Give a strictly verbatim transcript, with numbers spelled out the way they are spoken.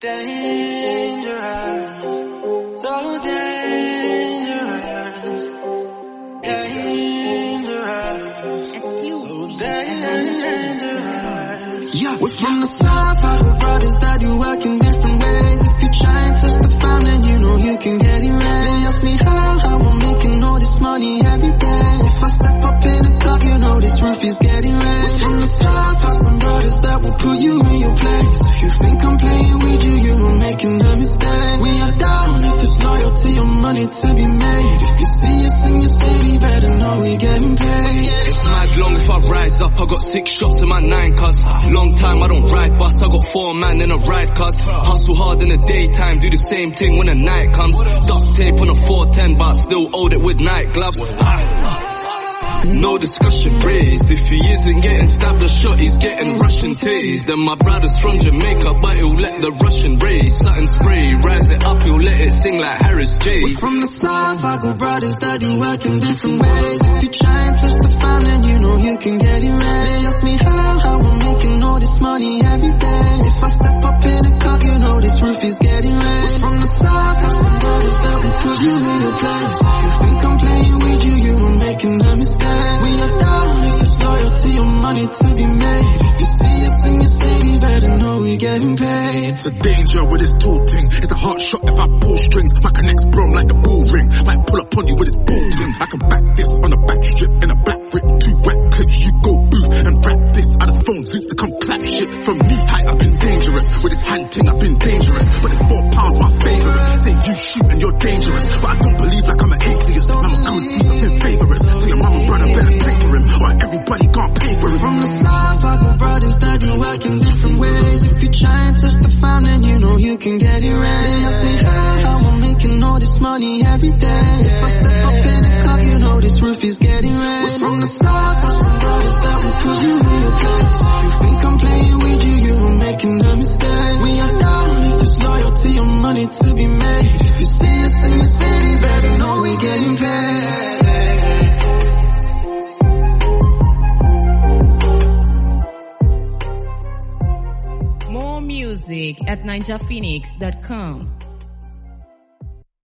Dangerous, so dangerous, dangerous, so dangerous. Yeah, we're from the south, our brothers that do work in different ways. If you try and touch the fountain, you know you can get erased. They ask me how, how I'm making all this money every day. If I step up in a car, you know this roof is getting raised. We're from the south, our some brothers that will put you in your place. If you think I'm playing with you, you are making a mistake. We are down if it's loyalty or money to be made. If you see us in your city, better know we getting paid. It's mad long if I rise up, I got six shots in my nine cuz. Long time I don't ride bus, I got four man in a ride cuz. Hustle hard in the daytime, do the same thing when the night comes. Duct tape on a four ten but I still hold it with night gloves. No discussion raised. If he isn't getting stabbed or shot, he's getting Russian tased. Then my brother's from Jamaica, but he'll let the Russian raise. Something spray, rise it up, he'll let it sing like Harris J. We're from the south, I got brothers that do work in different ways. If you try and touch the fountain, you know you can get erased. They ask me how, how I'm making all this money every day. If I step up in a car, you know this roof is getting raised. We're from the south, I some brothers that will put you in your place. If you think I'm playing with you, you are making a mistake. We are down if it's loyalty or money to be made. If you see us in your city, better know we getting paid. It's a danger with this tool thing. It's a hard shot if I pull strings. My connects brum like the bull ring. Might pull up on you with this bull thing. I can back this on a back strip in a black whip. Two wet clips, you go booth and rap this. I just phone Zeus to come clap shit. From knee high, I've been dangerous. With this hand thing, I've been dangerous. But it's four pounds my favorite. Say you shoot and you're dangerous. But I don't believe like I'm an atheist. I'm a good excuse, I've been favorite. So your mama brother better pray for him, or everybody can't pay for him. From the south, I got brothers that do work in different ways. If you try and touch the fountain, you know you can get erased. They ask me how, how I'm making all this money every day. If I step up in a car, you know this roof is getting raised. We're from the south, I some brothers that will put you in your place. If you think I'm playing with you, you are making a mistake. We are down if it's loyalty or money to be made. If you see us in the city, better know we getting paid. Music at ninja phoenix dot com.